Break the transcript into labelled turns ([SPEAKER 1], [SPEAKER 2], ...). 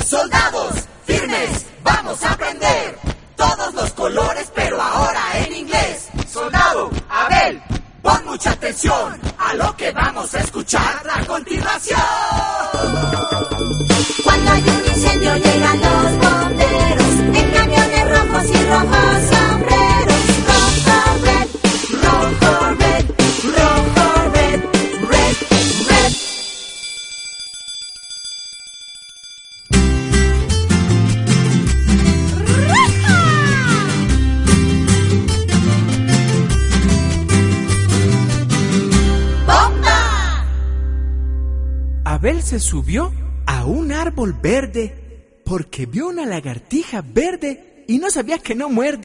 [SPEAKER 1] Soldados, firmes, vamos a aprender todos los colores, pero ahora en inglés. Soldado, Abel, pon mucha atención a lo que vamos a escuchar a continuación.
[SPEAKER 2] Cuando hay un incendio llegan los bomberos en camiones rojos y rojos sombreros. Rojo, red, rojo, red, rojo, red, red, red. ¡Bomba!
[SPEAKER 3] Abel se subió a un árbol verde porque vio una lagartija verde y no sabía que no muerde.